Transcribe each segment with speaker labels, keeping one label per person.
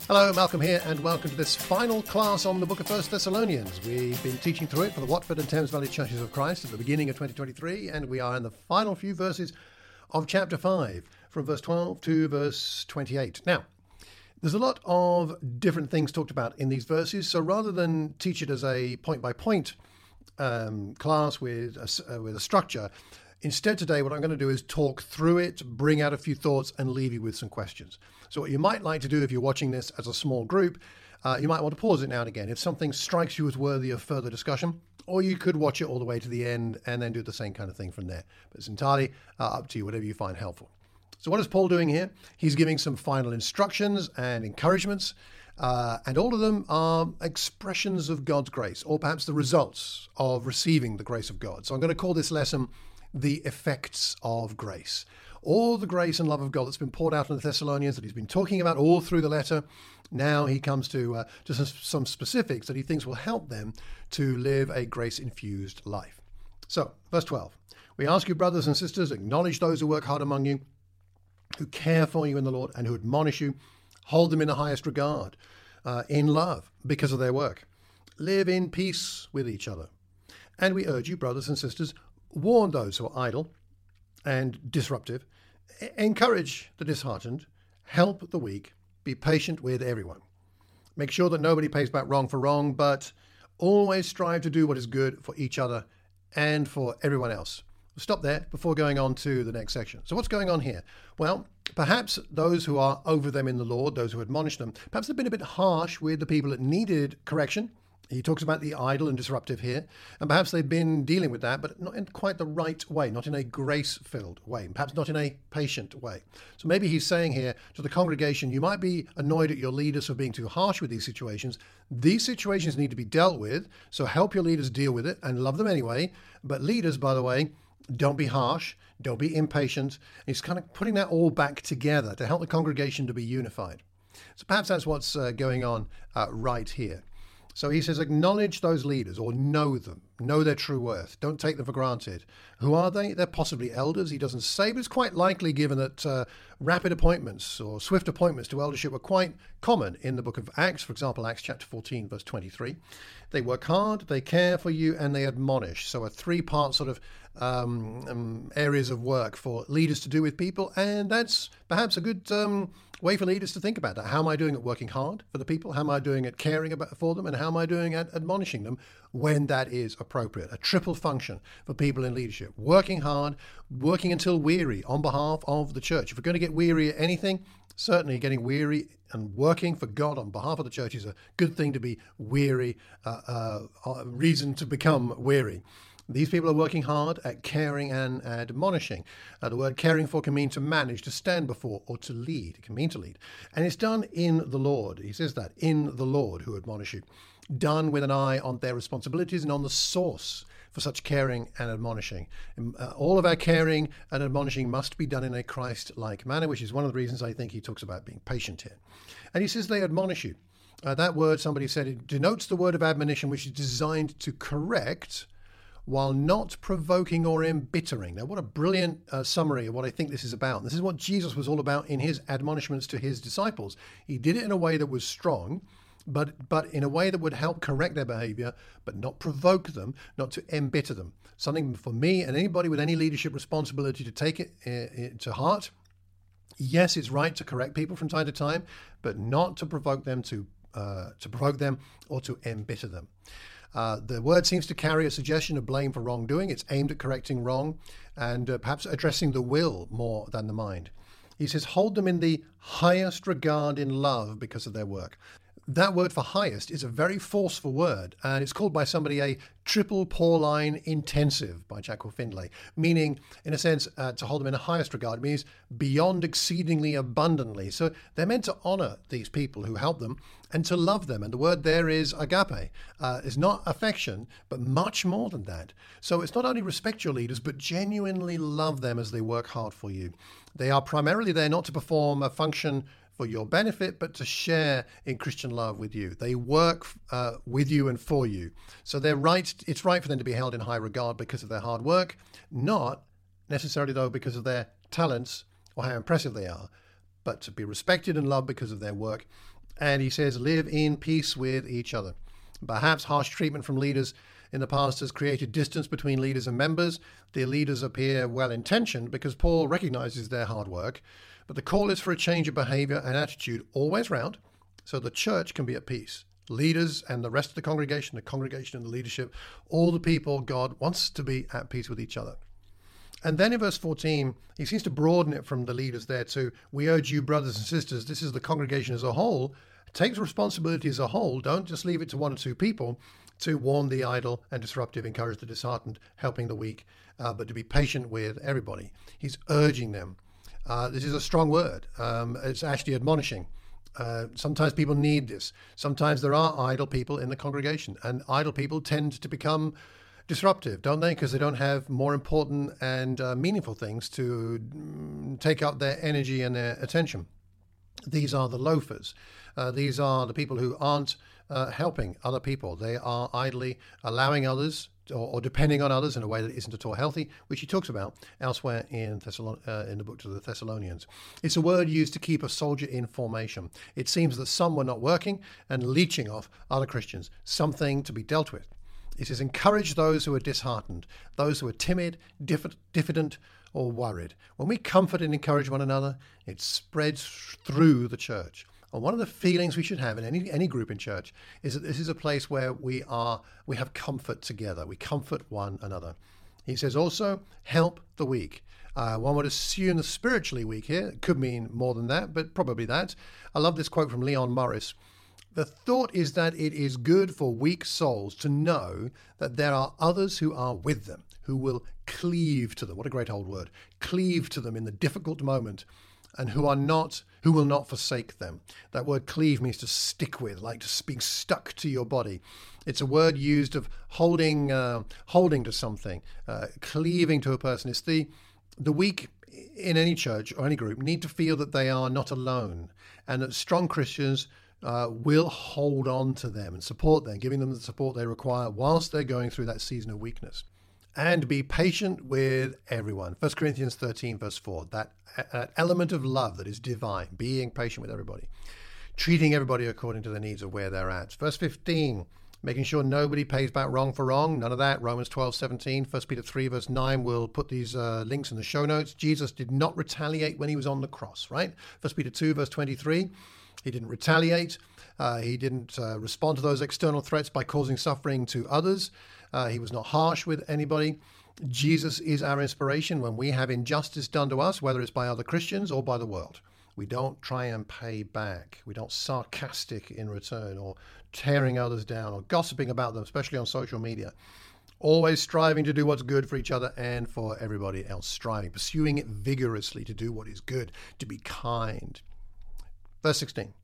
Speaker 1: Hello, Malcolm here, and welcome to this final class on the book of 1 Thessalonians. We've been teaching through it for the Watford and Thames Valley Churches of Christ at the beginning of 2023, and we are in the final few verses of chapter 5, from verse 12 to verse 28. Now, there's a lot of different things talked about in these verses, so rather than teach it as a point-by-point class with a structure, instead today what I'm going to do is talk through it, bring out a few thoughts, and leave you with some questions. So what you might like to do if you're watching this as a small group, you might want to pause it now and again if something strikes you as worthy of further discussion, or you could watch it all the way to the end and then do the same kind of thing from there. But it's entirely up to you, whatever you find helpful. So what is Paul doing here? He's giving some final instructions and encouragements, and all of them are expressions of God's grace, or perhaps the results of receiving the grace of God. So I'm going to call this lesson the effects of grace. All the grace and love of God that's been poured out on the Thessalonians that he's been talking about all through the letter. Now he comes to some specifics that he thinks will help them to live a grace-infused life. So, verse 12. We ask you, brothers and sisters, acknowledge those who work hard among you, who care for you in the Lord and who admonish you. Hold them in the highest regard, in love, because of their work. Live in peace with each other. And we urge you, brothers and sisters, warn those who are idle and disruptive, encourage the disheartened, help the weak, be patient with everyone. Make sure that nobody pays back wrong for wrong, but always strive to do what is good for each other and for everyone else. We'll stop there before going on to the next section. So what's going on here? Well, perhaps those who are over them in the Lord, those who admonish them, perhaps they've been a bit harsh with the people that needed correction. He talks about the idle and disruptive here, and perhaps they've been dealing with that, but not in quite the right way, not in a grace-filled way, and perhaps not in a patient way. So maybe he's saying here to the congregation, you might be annoyed at your leaders for being too harsh with these situations. These situations need to be dealt with, so help your leaders deal with it and love them anyway. But leaders, by the way, don't be harsh, don't be impatient. He's kind of putting that all back together to help the congregation to be unified. So perhaps that's what's going on right here. So he says, acknowledge those leaders, or know them, know their true worth. Don't take them for granted. Who are they? They're possibly elders. He doesn't say, but it's quite likely given that rapid appointments or swift appointments to eldership were quite common in the book of Acts. For example, Acts chapter 14, verse 23. They work hard, they care for you, and they admonish. So a three-part sort of areas of work for leaders to do with people, and that's perhaps a good way for leaders to think about that. How am I doing at working hard for the people? How am I doing at caring for them? And how am I doing at admonishing them when that is appropriate? A triple function for people in leadership. Working hard, working until weary on behalf of the church. If we're going to get weary at anything, certainly getting weary and working for God on behalf of the church is a good thing to be weary, reason to become weary. These people are working hard at caring and admonishing. The word caring for can mean to manage, to stand before, or to lead. It can mean to lead. And it's done in the Lord. He says that, in the Lord who admonish you. Done with an eye on their responsibilities and on the source for such caring and admonishing. All of our caring and admonishing must be done in a Christ-like manner, which is one of the reasons I think he talks about being patient here. And he says they admonish you. That word, somebody said, it denotes the word of admonition, which is designed to correct while not provoking or embittering. Now, what a brilliant summary of what I think this is about. This is what Jesus was all about in his admonishments to his disciples. He did it in a way that was strong, but in a way that would help correct their behavior, but not provoke them, not to embitter them. Something for me and anybody with any leadership responsibility to take it to heart. Yes, it's right to correct people from time to time, but not to provoke them or to embitter them. The word seems to carry a suggestion of blame for wrongdoing. It's aimed at correcting wrong and perhaps addressing the will more than the mind. He says, hold them in the highest regard in love because of their work. That word for highest is a very forceful word, and it's called by somebody a triple Pauline intensive by Jack Findlay, meaning, in a sense, to hold them in the highest regard means beyond exceedingly abundantly. So they're meant to honor these people who help them and to love them. And the word there is agape. It's not affection, but much more than that. So it's not only respect your leaders, but genuinely love them as they work hard for you. They are primarily there not to perform a function for your benefit, but to share in Christian love with you. They work with you and for you. So it's right for them to be held in high regard because of their hard work, not necessarily, though, because of their talents or how impressive they are, but to be respected and loved because of their work And he says, live in peace with each other. Perhaps harsh treatment from leaders in the past has created distance between leaders and members. The leaders appear well-intentioned because Paul recognizes their hard work, but the call is for a change of behavior and attitude always round so the church can be at peace. Leaders and the rest of the congregation and the leadership, all the people, God wants to be at peace with each other. And then in verse 14, he seems to broaden it from the leaders there to, we urge you, brothers and sisters, this is the congregation as a whole, take responsibility as a whole, don't just leave it to one or two people, to warn the idle and disruptive, encourage the disheartened, helping the weak, but to be patient with everybody. He's urging them. This is a strong word. It's actually admonishing. Sometimes people need this. Sometimes there are idle people in the congregation, and idle people tend to become disruptive, don't they? Because they don't have more important and meaningful things to take up their energy and their attention. These are the loafers. These are the people who aren't helping other people. They are idly allowing others or depending on others in a way that isn't at all healthy, which he talks about elsewhere in the book to the Thessalonians. It's a word used to keep a soldier in formation. It seems that some were not working and leeching off other Christians, something to be dealt with. It says, encourage those who are disheartened, those who are timid, diffident, or worried. When we comfort and encourage one another, it spreads through the church. And one of the feelings we should have in any group in church is that this is a place where we have comfort together. We comfort one another. He says also, help the weak. One would assume the spiritually weak here. It could mean more than that, but probably that. I love this quote from Leon Morris. The thought is that it is good for weak souls to know that there are others who are with them, who will cleave to them. What a great old word. Cleave to them in the difficult moment, and who will not forsake them. That word cleave means to stick with, like to being stuck to your body. It's a word used of holding to something, cleaving to a person. It's the weak in any church or any group need to feel that they are not alone, and that strong Christians will hold on to them and support them, giving them the support they require whilst they're going through that season of weakness. And be patient with everyone. 1 Corinthians 13, verse 4, that element of love that is divine, being patient with everybody, treating everybody according to the needs of where they're at. Verse 15, making sure nobody pays back wrong for wrong. None of that. Romans 12, 17, 1 Peter 3, verse 9. We'll put these links in the show notes. Jesus did not retaliate when he was on the cross, right? 1 Peter 2, verse 23. He didn't retaliate. He didn't respond to those external threats by causing suffering to others. He was not harsh with anybody. Jesus is our inspiration when we have injustice done to us, whether it's by other Christians or by the world. We don't try and pay back. We don't sarcastic in return or tearing others down or gossiping about them, especially on social media. Always striving to do what's good for each other and for everybody else. Striving, pursuing it vigorously to do what is good, to be kind. Verse 16.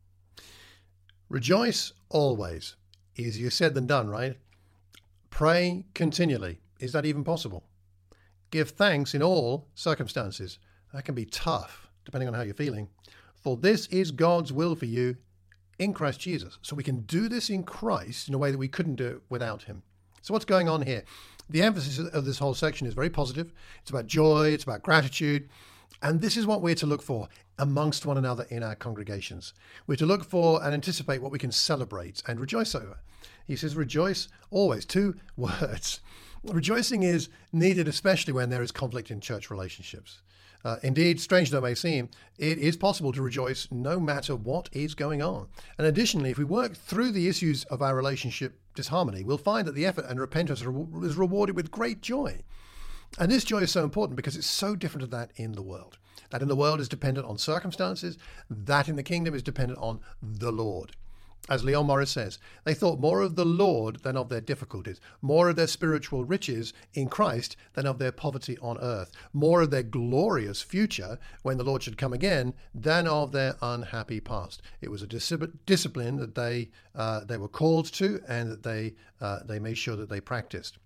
Speaker 1: Rejoice always. Easier said than done, right? Pray continually. Is that even possible? Give thanks in all circumstances. That can be tough, depending on how you're feeling. For this is God's will for you in Christ Jesus. So we can do this in Christ in a way that we couldn't do it without him. So what's going on here? The emphasis of this whole section is very positive. It's about joy. It's about gratitude. And this is what we're to look for amongst one another in our congregations. We're to look for and anticipate what we can celebrate and rejoice over. He says, rejoice always. 2 words. Rejoicing is needed, especially when there is conflict in church relationships. Indeed, strange though it may seem, it is possible to rejoice no matter what is going on. And additionally, if we work through the issues of our relationship disharmony, we'll find that the effort and repentance is rewarded with great joy. And this joy is so important because it's so different to that in the world. That in the world is dependent on circumstances. That in the kingdom is dependent on the Lord. As Leon Morris says, they thought more of the Lord than of their difficulties, more of their spiritual riches in Christ than of their poverty on earth, more of their glorious future when the Lord should come again than of their unhappy past. It was a discipline that they were called to and that they made sure that they practiced.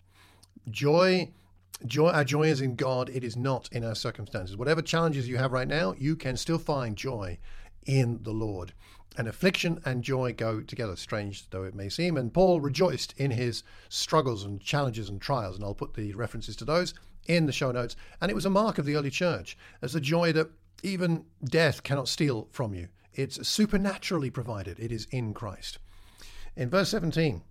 Speaker 1: Our joy is in God. It is not in our circumstances. Whatever challenges you have right now, you can still find joy in the Lord. And affliction and joy go together, strange though it may seem. And Paul rejoiced in his struggles and challenges and trials. And I'll put the references to those in the show notes. And it was a mark of the early church as the joy that even death cannot steal from you. It's supernaturally provided. It is in Christ. In verse 17,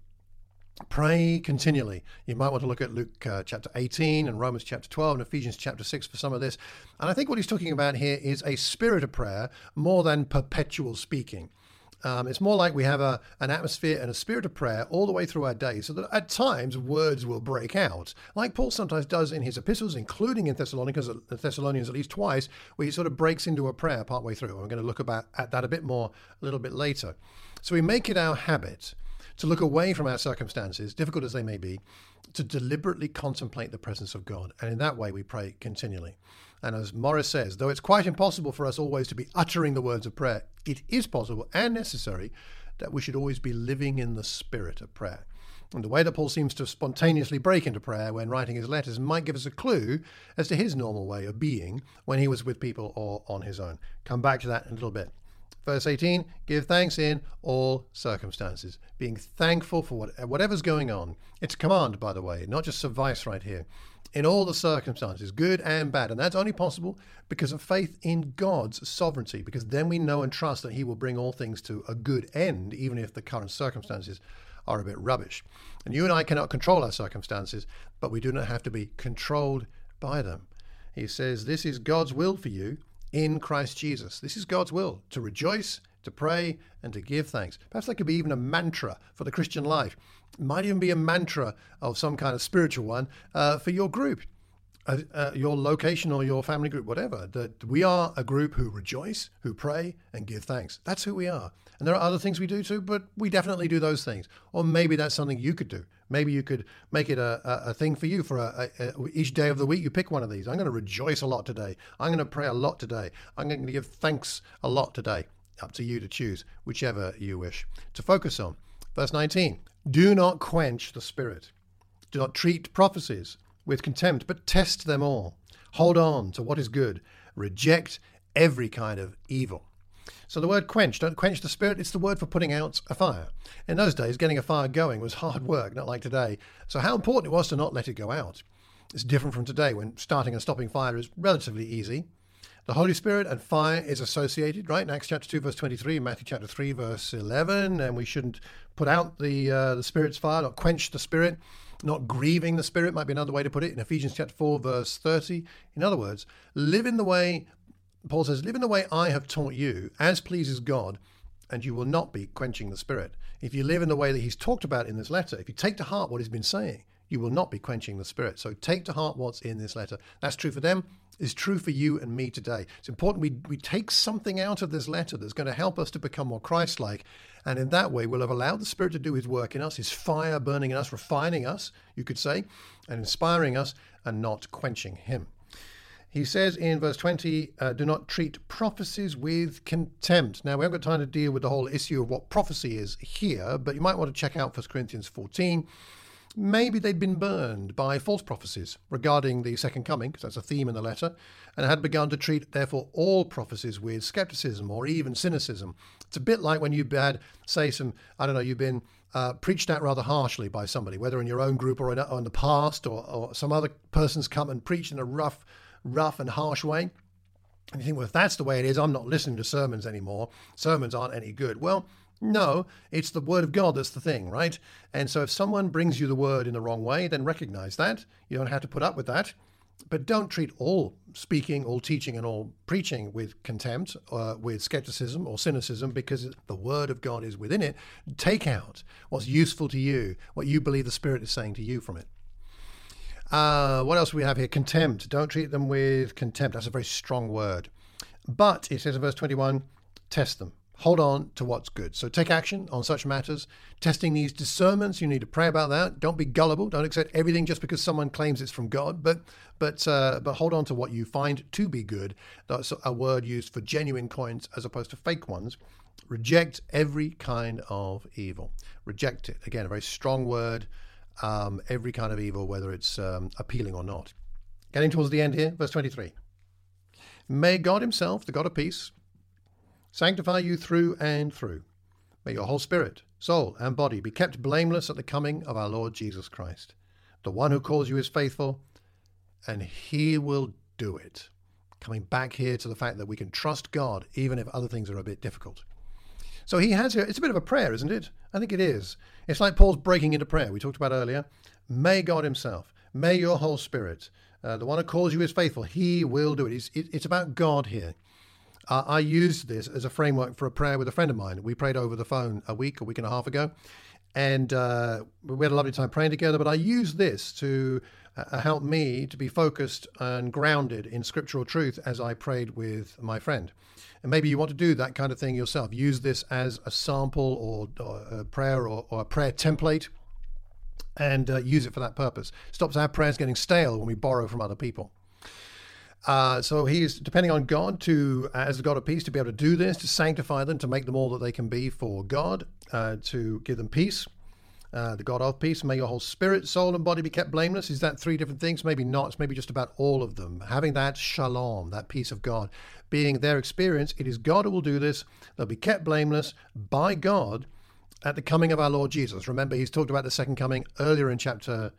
Speaker 1: pray continually. You might want to look at Luke chapter 18 and Romans chapter 12 and Ephesians chapter 6 for some of this. And I think what he's talking about here is a spirit of prayer more than perpetual speaking. It's more like we have an atmosphere and a spirit of prayer all the way through our day, so that at times words will break out, like Paul sometimes does in his epistles, including in Thessalonians at least twice, where he sort of breaks into a prayer partway through. I'm going to look at that a bit more a little bit later. So we make it our habit to look away from our circumstances, difficult as they may be, to deliberately contemplate the presence of God. And in that way, we pray continually. And as Morris says, though it's quite impossible for us always to be uttering the words of prayer, it is possible and necessary that we should always be living in the spirit of prayer. And the way that Paul seems to spontaneously break into prayer when writing his letters might give us a clue as to his normal way of being when he was with people or on his own. Come back to that in a little bit. Verse 18, give thanks in all circumstances, being thankful for whatever's going on. It's a command, by the way, not just advice right here. In all the circumstances, good and bad. And that's only possible because of faith in God's sovereignty, because then we know and trust that he will bring all things to a good end, even if the current circumstances are a bit rubbish. And you and I cannot control our circumstances, but we do not have to be controlled by them. He says, this is God's will for you in Christ Jesus. This is God's will, to rejoice, to pray, and to give thanks. Perhaps that could be even a mantra for the Christian life. It might even be a mantra of some kind of spiritual one for your group, your location or your family group, whatever. That we are a group who rejoice, who pray, and give thanks. That's who we are. And there are other things we do too, but we definitely do those things. Or maybe that's something you could do. Maybe you could make it a thing for you for each day of the week. You pick one of these. I'm going to rejoice a lot today. I'm going to pray a lot today. I'm going to give thanks a lot today. Up to you to choose whichever you wish to focus on. Verse 19, do not quench the spirit. Do not treat prophecies with contempt, but test them all. Hold on to what is good. Reject every kind of evil. So the word quench, don't quench the spirit, it's the word for putting out a fire. In those days, getting a fire going was hard work, not like today. So how important it was to not let it go out. It's different from today, when starting and stopping fire is relatively easy. The Holy Spirit and fire is associated, right? In Acts chapter 2, verse 23, Matthew chapter 3, verse 11, and we shouldn't put out the Spirit's fire, not quench the Spirit, not grieving the Spirit might be another way to put it. In Ephesians chapter 4, verse 30, in other words, live in the way, Paul says, live in the way I have taught you, as pleases God, and you will not be quenching the Spirit. If you live in the way that he's talked about in this letter, if you take to heart what he's been saying, you will not be quenching the Spirit. So take to heart what's in this letter. That's true for them. It's true for you and me today. It's important we take something out of this letter that's going to help us to become more Christ-like. And in that way, we'll have allowed the Spirit to do his work in us, his fire burning in us, refining us, you could say, and inspiring us, and not quenching him. He says in verse 20, do not treat prophecies with contempt. Now, we haven't got time to deal with the whole issue of what prophecy is here, but you might want to check out 1 Corinthians 14. Maybe they'd been burned by false prophecies regarding the second coming, because that's a theme in the letter, and had begun to treat, therefore, all prophecies with skepticism or even cynicism. It's a bit like when you've had, say, you've been preached at rather harshly by somebody, whether in your own group or in the past, or some other person's come and preached in a rough and harsh way. And you think, well, if that's the way it is, I'm not listening to sermons anymore. Sermons aren't any good. Well, no, it's the word of God that's the thing, right? And so if someone brings you the word in the wrong way, then recognize that. You don't have to put up with that. But don't treat all speaking, all teaching, and all preaching with contempt, with skepticism or cynicism, because the word of God is within it. Take out what's useful to you, what you believe the Spirit is saying to you from it. What else do we have here? Contempt. Don't treat them with contempt. That's a very strong word. But, it says in verse 21, test them. Hold on to what's good. So take action on such matters. Testing these discernments, you need to pray about that. Don't be gullible. Don't accept everything just because someone claims it's from God. But hold on to what you find to be good. That's a word used for genuine coins as opposed to fake ones. Reject every kind of evil. Reject it. Again, a very strong word. Every kind of evil, whether it's appealing or not. Getting towards the end here, verse 23. May God himself, the God of peace, sanctify you through and through. May your whole spirit, soul, and body be kept blameless at the coming of our Lord Jesus Christ. The one who calls you is faithful, and he will do it. coming back here to the fact that we can trust God even if other things are a bit difficult. So he has here, it's a bit of a prayer, isn't it? I think it is. It's like Paul's breaking into prayer. We talked about earlier. May God himself, may your whole spirit, the one who calls you is faithful. He will do it. It's about God here. I used this as a framework for a prayer with a friend of mine. We prayed over the phone a week and a half ago, and we had a lovely time praying together. But I used this to help me to be focused and grounded in scriptural truth as I prayed with my friend. And maybe you want to do that kind of thing yourself. Use this as a sample or a prayer or a prayer template, and use it for that purpose. Stops our prayers getting stale when we borrow from other people. So he's depending on God as the God of peace, to be able to do this, to sanctify them, to make them all that they can be for God, to give them peace. The God of peace, may your whole spirit, soul, and body be kept blameless. Is that three different things? Maybe not. It's maybe just about all of them. Having that shalom, that peace of God, being their experience. It is God who will do this. They'll be kept blameless by God at the coming of our Lord Jesus. Remember, he's talked about the second coming earlier in chapter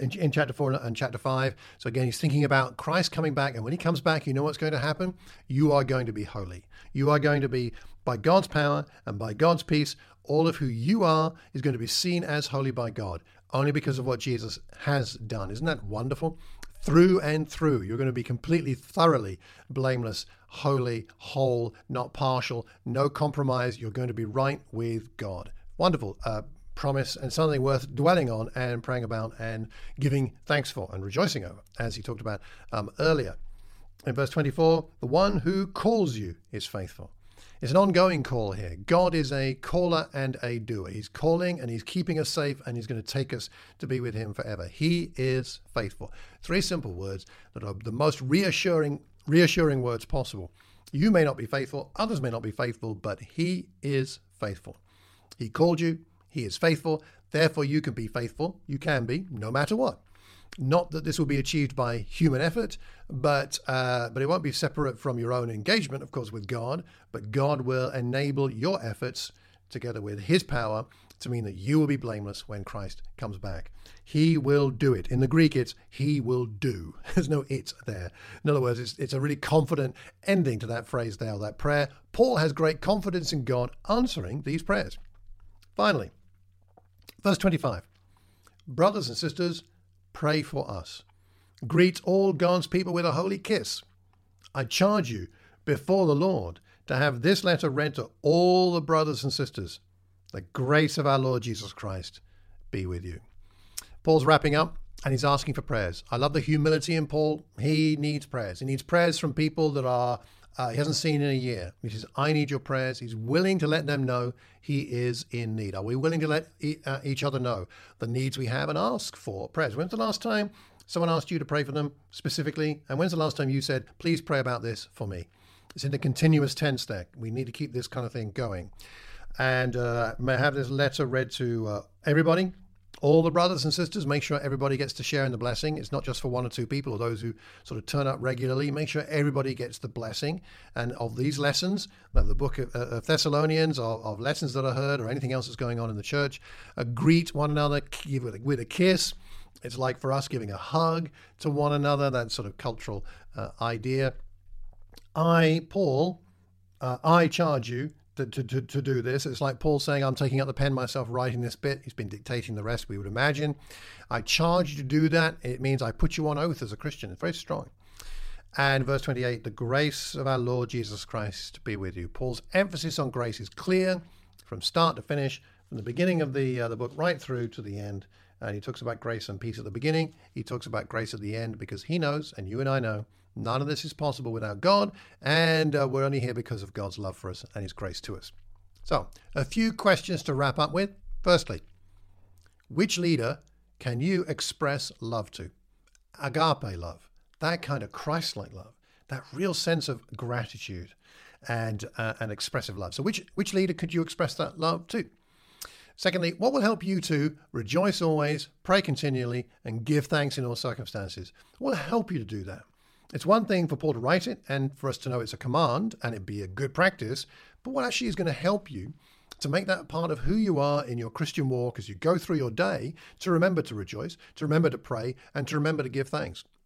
Speaker 1: 4 and chapter 5. So again, he's thinking about Christ coming back. And when he comes back, you know what's going to happen? You are going to be holy. You are going to be, by God's power and by God's peace, all of who you are is going to be seen as holy by God, only because of what Jesus has done. Isn't that wonderful? Through and through, you're going to be completely, thoroughly blameless, holy, whole, not partial, no compromise. You're going to be right with God. Wonderful promise, and something worth dwelling on and praying about and giving thanks for and rejoicing over, as he talked about earlier. In verse 24, the one who calls you is faithful. It's an ongoing call here. God is a caller and a doer. He's calling and he's keeping us safe, and he's going to take us to be with him forever. He is faithful. Three simple words that are the most reassuring words possible. You may not be faithful, others may not be faithful, but he is faithful. He called you, he is faithful, therefore you can be faithful. You can be, no matter what. Not that this will be achieved by human effort, but it won't be separate from your own engagement, of course, with God. But God will enable your efforts, together with his power, to mean that you will be blameless when Christ comes back. He will do it. In the Greek, it's he will do. There's no it there. In other words, it's a really confident ending to that phrase there, that prayer. Paul has great confidence in God answering these prayers. Finally, verse 25. Brothers and sisters, pray for us. Greet all God's people with a holy kiss. I charge you before the Lord to have this letter read to all the brothers and sisters. The grace of our Lord Jesus Christ be with you. Paul's wrapping up and he's asking for prayers. I love the humility in Paul. He needs prayers. He needs prayers from people that he hasn't seen in a year. He says, I need your prayers. He's willing to let them know he is in need. Are we willing to let each other know the needs we have and ask for prayers? When's the last time someone asked you to pray for them specifically? And when's the last time you said, please pray about this for me? It's in the continuous tense there. We need to keep this kind of thing going. And may I have this letter read to everybody, all the brothers and sisters. Make sure everybody gets to share in the blessing. It's not just for one or two people or those who sort of turn up regularly. Make sure everybody gets the blessing. And of these lessons, of the book of Thessalonians, of lessons that are heard or anything else that's going on in the church, greet one another, give with a kiss. It's like for us giving a hug to one another, that sort of cultural idea. Paul, I charge you to do this. It's like Paul saying, I'm taking up the pen myself, writing this bit. He's been dictating the rest, we would imagine. I charge you to do that. It means I put you on oath as a Christian. It's very strong. And verse 28, the grace of our Lord Jesus Christ be with you. Paul's emphasis on grace is clear from start to finish, from the beginning of the book right through to the end. And he talks about grace and peace at the beginning. He talks about grace at the end, because he knows, and you and I know, none of this is possible without God, and we're only here because of God's love for us and his grace to us. So, a few questions to wrap up with. Firstly, which leader can you express love to? Agape love, that kind of Christ-like love, that real sense of gratitude and expressive love. So which leader could you express that love to? Secondly, what will help you to rejoice always, pray continually, and give thanks in all circumstances? What will help you to do that? It's one thing for Paul to write it and for us to know it's a command and it'd be a good practice, but what actually is going to help you to make that part of who you are in your Christian walk as you go through your day, to remember to rejoice, to remember to pray, and to remember to give thanks.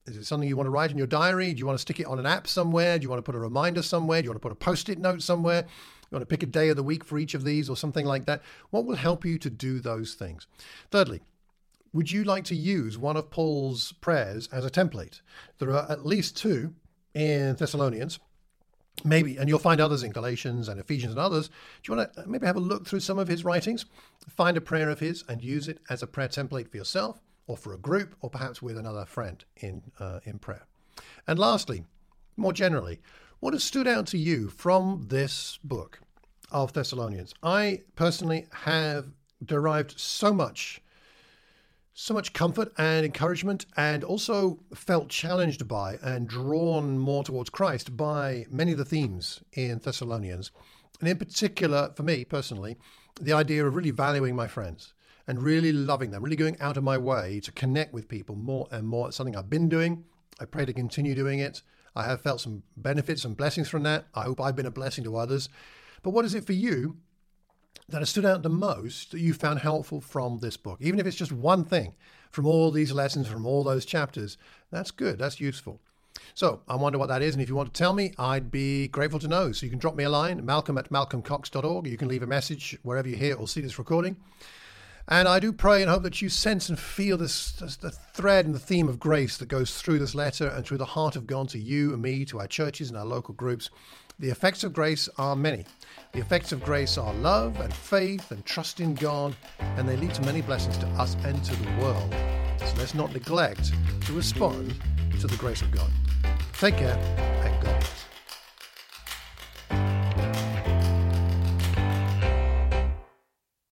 Speaker 1: Is it something you want to write in your diary? Do you want to stick it on an app somewhere? Do you want to put a reminder somewhere? Do you want to put a post-it note somewhere? You want to pick a day of the week for each of these or something like that? What will help you to do those things? Thirdly, would you like to use one of Paul's prayers as a template? There are at least 2 in Thessalonians, maybe, and you'll find others in Galatians and Ephesians and others. Do you want to maybe have a look through some of his writings? Find a prayer of his and use it as a prayer template for yourself, or for a group, or perhaps with another friend in prayer. And lastly, more generally, what has stood out to you from this book of Thessalonians? I personally have derived so much comfort and encouragement, and also felt challenged by and drawn more towards Christ by many of the themes in Thessalonians. And in particular, for me personally, the idea of really valuing my friends and really loving them, really going out of my way to connect with people more and more. It's something I've been doing. I pray to continue doing it. I have felt some benefits and blessings from that. I hope I've been a blessing to others. But what is it for you that has stood out the most that you found helpful from this book? Even if it's just one thing from all these lessons, from all those chapters, that's good. That's useful. So I wonder what that is. And if you want to tell me, I'd be grateful to know. So you can drop me a line, malcolm@malcolmcox.org. You can leave a message wherever you hear or see this recording. And I do pray and hope that you sense and feel the thread and the theme of grace that goes through this letter and through the heart of God to you and me, to our churches and our local groups. The effects of grace are many. The effects of grace are love and faith and trust in God, and they lead to many blessings to us and to the world. So let's not neglect to respond to the grace of God. Take care.